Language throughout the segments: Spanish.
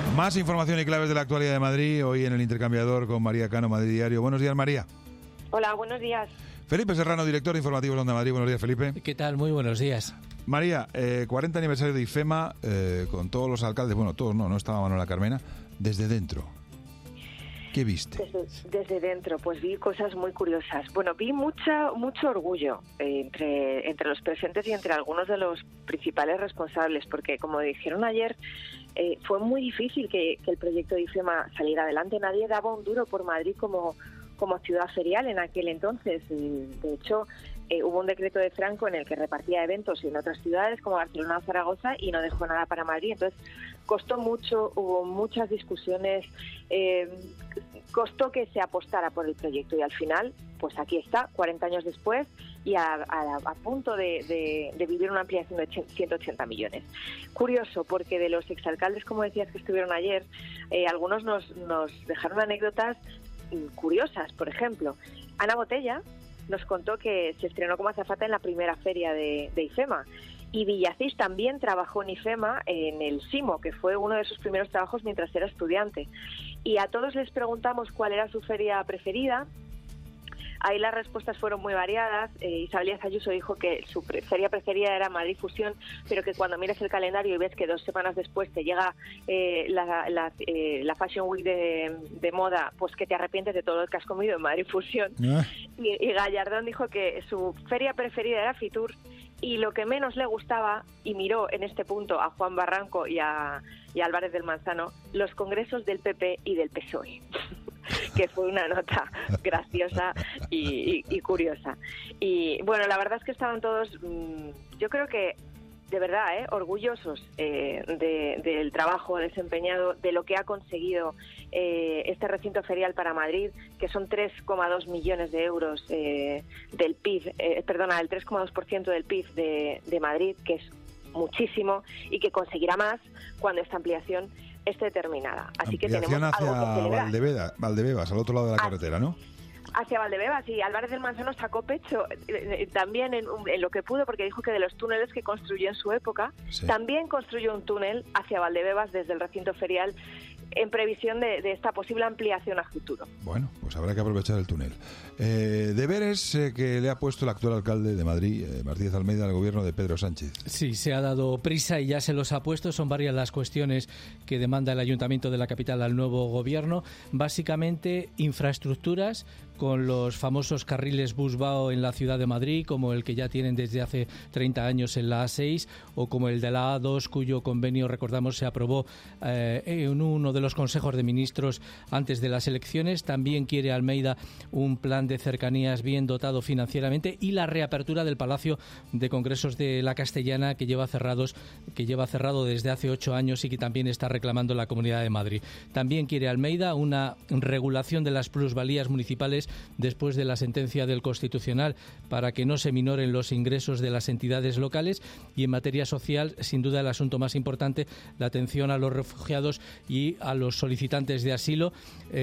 Más información y claves de la actualidad de Madrid, hoy en el Intercambiador con María Cano, Madrid Diario. Buenos días, María. Hola, buenos días. Felipe Serrano, director de Informativos de Onda Madrid. Buenos días, Felipe. ¿Qué tal? Muy buenos días. María, 40 aniversario de IFEMA, con todos los alcaldes, bueno, todos no estaba Manuela Carmena, desde dentro. ¿Qué viste? Desde dentro, pues vi cosas muy curiosas. Bueno, vi mucho orgullo entre los presentes y entre algunos de los principales responsables, porque como dijeron ayer, fue muy difícil que el proyecto de IFEMA saliera adelante. Nadie daba un duro por Madrid como ciudad ferial en aquel entonces. De hecho, hubo un decreto de Franco en el que repartía eventos en otras ciudades como Barcelona o Zaragoza y no dejó nada para Madrid. Entonces, costó mucho, hubo muchas discusiones, costó que se apostara por el proyecto y al final, pues aquí está, 40 años después y a punto de vivir una ampliación de 180 millones. Curioso, porque de los exalcaldes, como decías, que estuvieron ayer, algunos nos dejaron anécdotas curiosas. Por ejemplo, Ana Botella nos contó que se estrenó como azafata en la primera feria de IFEMA. Y Villacís también trabajó en IFEMA en el SIMO, que fue uno de sus primeros trabajos mientras era estudiante. Y a todos les preguntamos cuál era su feria preferida. Ahí las respuestas fueron muy variadas. Isabel Díaz Ayuso dijo que su feria preferida era Madrid Fusión, pero que cuando mires el calendario y ves que 2 semanas después te llega la Fashion Week de moda, pues que te arrepientes de todo lo que has comido en Madrid Fusión. Y Gallardón dijo que su feria preferida era Fitur, y lo que menos le gustaba, y miró en este punto a Juan Barranco y a Álvarez del Manzano, los congresos del PP y del PSOE. Que fue una nota graciosa y curiosa. Y bueno, la verdad es que estaban todos, yo creo que de verdad, orgullosos del trabajo desempeñado, de lo que ha conseguido este recinto ferial para Madrid, que son 3,2 millones de euros del PIB, del 3,2% del PIB de Madrid, que es muchísimo y que conseguirá más cuando esta ampliación esté terminada. Así que tenemos algo que celebrar. Valdebebas, al otro lado de la carretera, ¿no? Hacia Valdebebas, y Álvarez del Manzano sacó pecho también en lo que pudo, porque dijo que de los túneles que construyó en su época, sí, también construyó un túnel hacia Valdebebas desde el recinto ferial en previsión de esta posible ampliación a futuro. Bueno, pues habrá que aprovechar el túnel. Deberes que le ha puesto el actual alcalde de Madrid, Martínez Almeida, al gobierno de Pedro Sánchez. Sí, se ha dado prisa y ya se los ha puesto. Son varias las cuestiones que demanda el Ayuntamiento de la capital al nuevo gobierno. Básicamente, infraestructuras, con los famosos carriles Busbao en la ciudad de Madrid, como el que ya tienen desde hace 30 años en la A6, o como el de la A2, cuyo convenio, recordamos, se aprobó en uno de los consejos de ministros antes de las elecciones. También quiere Almeida un plan de cercanías bien dotado financieramente y la reapertura del Palacio de Congresos de la Castellana, que lleva cerrado desde hace 8 años y que también está reclamando la Comunidad de Madrid. También quiere Almeida una regulación de las plusvalías municipales después de la sentencia del Constitucional, para que no se minoren los ingresos de las entidades locales. Y en materia social, sin duda el asunto más importante, la atención a los refugiados y a los solicitantes de asilo.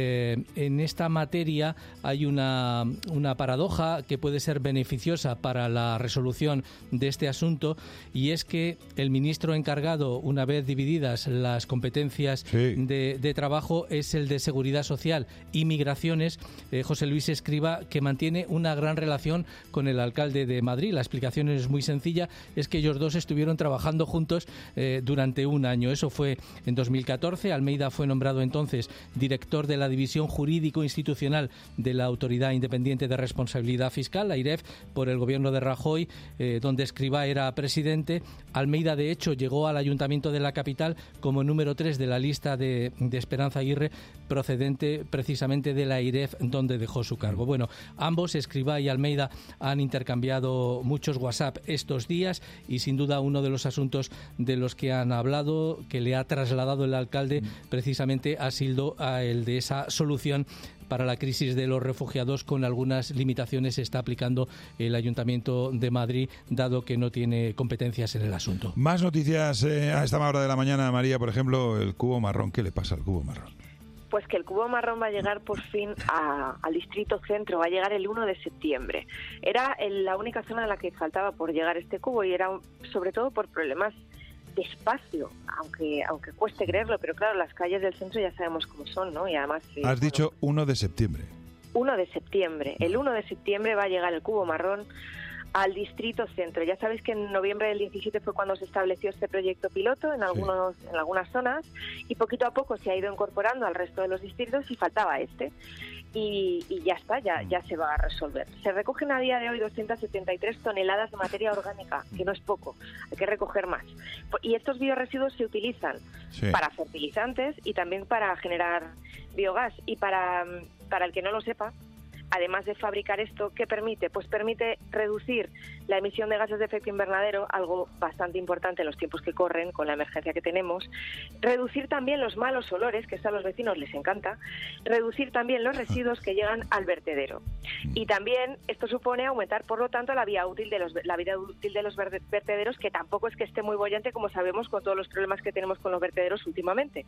En esta materia hay una paradoja que puede ser beneficiosa para la resolución de este asunto, y es que el ministro encargado, una vez divididas las competencias de trabajo, es el de Seguridad Social y Migraciones, José Luis Escrivá, que mantiene una gran relación con el alcalde de Madrid. La explicación es muy sencilla, es que ellos dos estuvieron trabajando juntos durante un año. Eso fue en 2014. Almeida fue nombrado entonces director de la División Jurídico-Institucional de la Autoridad Independiente de Responsabilidad Fiscal, la AIREF, por el gobierno de Rajoy, donde Escrivá era presidente. Almeida, de hecho, llegó al Ayuntamiento de la capital como número 3 de la lista de Esperanza Aguirre, procedente precisamente de la AIREF, donde dejó su cargo. Bueno, ambos, Escrivá y Almeida, han intercambiado muchos WhatsApp estos días, y sin duda uno de los asuntos de los que han hablado, que le ha trasladado el alcalde, precisamente ha sido el de esa solución para la crisis de los refugiados. Con algunas limitaciones está aplicando el Ayuntamiento de Madrid, dado que no tiene competencias en el asunto. Más noticias a esta hora de la mañana, María. Por ejemplo, el cubo marrón. ¿Qué le pasa al cubo marrón? Pues que el cubo marrón va a llegar por fin al Distrito Centro, va a llegar el 1 de septiembre. Era la única zona en la que faltaba por llegar este cubo, y era sobre todo por problemas despacio, aunque cueste creerlo, pero claro, las calles del centro ya sabemos cómo son, ¿no? Y además... Has dicho 1 de septiembre. 1 de septiembre. El 1 de septiembre va a llegar el cubo marrón al distrito centro. Ya sabéis que en noviembre del 17 fue cuando se estableció este proyecto piloto en algunas zonas, y poquito a poco se ha ido incorporando al resto de los distritos y faltaba este. Y ya está, ya se va a resolver. Se recogen a día de hoy 273 toneladas de materia orgánica, que no es poco, hay que recoger más. Y estos biorresiduos se utilizan para fertilizantes y también para generar biogás. Y para el que no lo sepa, además de fabricar esto, ¿qué permite? Pues permite reducir la emisión de gases de efecto invernadero, algo bastante importante en los tiempos que corren con la emergencia que tenemos, reducir también los malos olores, que esto a los vecinos les encanta, reducir también los residuos que llegan al vertedero. Y también esto supone aumentar, por lo tanto, la vida útil de los vertederos, que tampoco es que esté muy bollante, como sabemos, con todos los problemas que tenemos con los vertederos últimamente.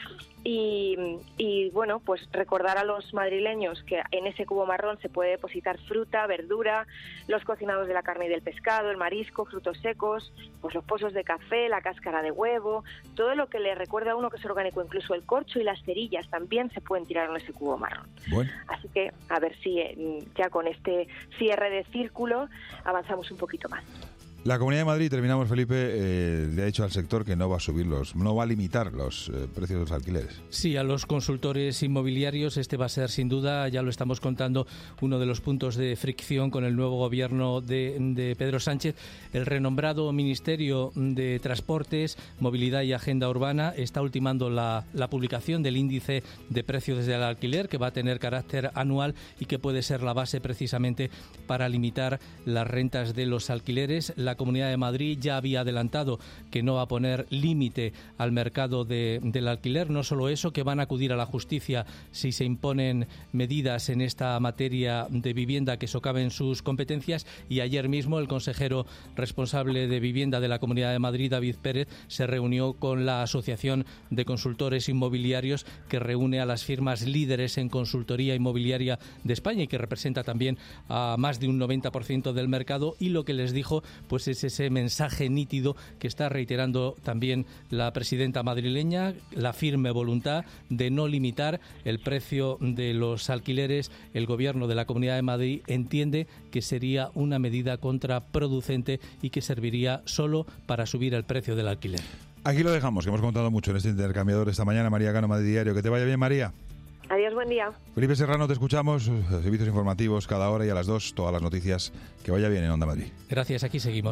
Y bueno, pues recordar a los madrileños que en ese cubo marrón se puede depositar fruta, verdura, los cocinados de la carne y del pescado, el marisco, frutos secos, pues los pozos de café, la cáscara de huevo, todo lo que le recuerda a uno que es orgánico, incluso el corcho y las cerillas también se pueden tirar en ese cubo marrón. Bueno. Así que a ver si ya con este cierre de círculo avanzamos un poquito más. La Comunidad de Madrid, terminamos, Felipe, le ha dicho al sector que no va a limitar los precios de los alquileres. Sí, a los consultores inmobiliarios este va a ser, sin duda, ya lo estamos contando, uno de los puntos de fricción con el nuevo gobierno de Pedro Sánchez. El renombrado Ministerio de Transportes, Movilidad y Agenda Urbana está ultimando la publicación del índice de precios del alquiler, que va a tener carácter anual y que puede ser la base precisamente para limitar las rentas de los alquileres. La Comunidad de Madrid ya había adelantado que no va a poner límite al mercado del alquiler. No solo eso, que van a acudir a la justicia si se imponen medidas en esta materia de vivienda que socaven sus competencias. Y ayer mismo el consejero responsable de vivienda de la Comunidad de Madrid, David Pérez, se reunió con la Asociación de Consultores Inmobiliarios, que reúne a las firmas líderes en consultoría inmobiliaria de España y que representa también a más de un 90% del mercado. Y lo que les dijo, pues es ese mensaje nítido que está reiterando también la presidenta madrileña, la firme voluntad de no limitar el precio de los alquileres. El gobierno de la Comunidad de Madrid entiende que sería una medida contraproducente y que serviría solo para subir el precio del alquiler. Aquí lo dejamos, que hemos contado mucho en este intercambiador esta mañana. María Cano, Madrid Diario. Que te vaya bien, María. Adiós, buen día. Felipe Serrano, te escuchamos, servicios informativos cada hora y a las 2, todas las noticias. Que vaya bien en Onda Madrid. Gracias, aquí seguimos.